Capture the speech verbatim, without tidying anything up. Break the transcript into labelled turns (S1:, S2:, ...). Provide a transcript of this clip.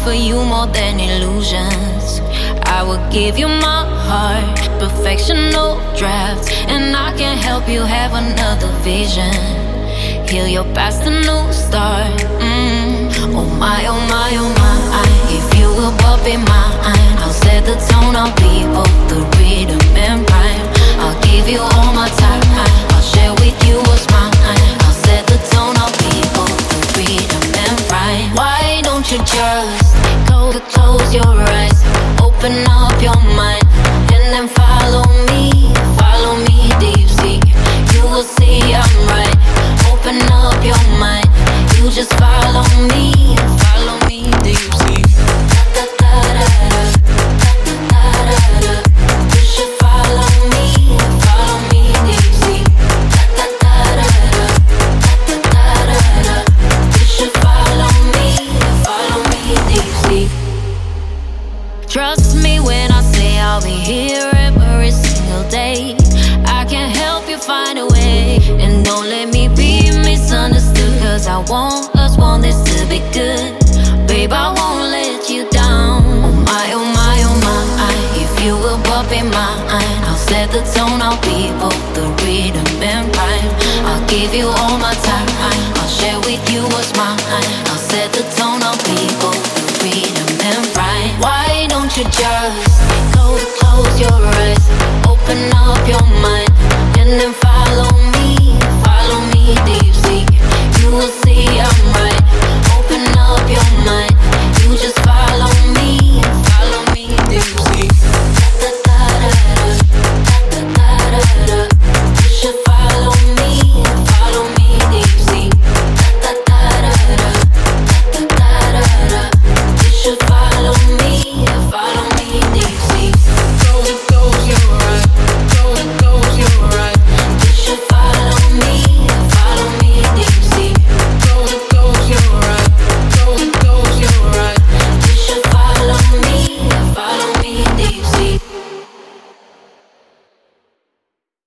S1: offer you more than illusions. I will give you my heart, perfection, no drafts, and I can help you have another vision. Heal your past, a new start. Mm. Oh my, oh my, oh my. If you will but be mine, I'll set the tone. I'll be both the rhythm and rhyme. I'll give you all my time. I'll share with you what's mine. I'll set the tone. I'll be both the rhythm and rhyme. Why don't you just go to close your eyes, open up your mind, and then follow me, follow me deep sea. You will see I'm right. Open up your mind, you just follow me, follow me deep sea. Da da da da da da da da. You should follow me, follow me deep sea. Da da da da da da da da. You should follow me, follow me deep sea. Trust me when I say I'll be here every single day. I can help you find a way, and don't let me be misunderstood, cause I want us, want this to be good. Babe, I won't let you down. Oh my, oh my, oh my. If you will but be mine, I'll set the tone. I'll be both the rhythm and rhyme. I'll give you all my time. I'll share with you what's mine. I'll set the tone. I'll be both the rhythm and rhyme. Why don't you just go to close your eyes,